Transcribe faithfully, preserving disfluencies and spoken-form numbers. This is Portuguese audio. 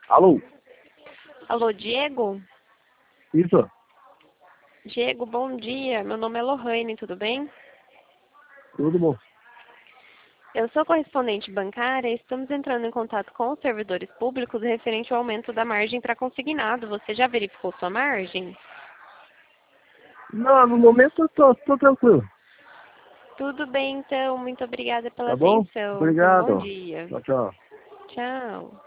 Alô? Alô, Diego? Isso? Diego, bom dia. Meu nome é Lohane, tudo bem? Tudo bom? Eu sou correspondente bancária e estamos entrando em contato com os servidores públicos referente ao aumento da margem para consignado. Você já verificou sua margem? Não, no momento eu tô, tô tranquilo. Tudo bem, então. Muito obrigada pela Tá bom? atenção. Tenha um bom Obrigado. dia. Tchau, tchau. Tchau.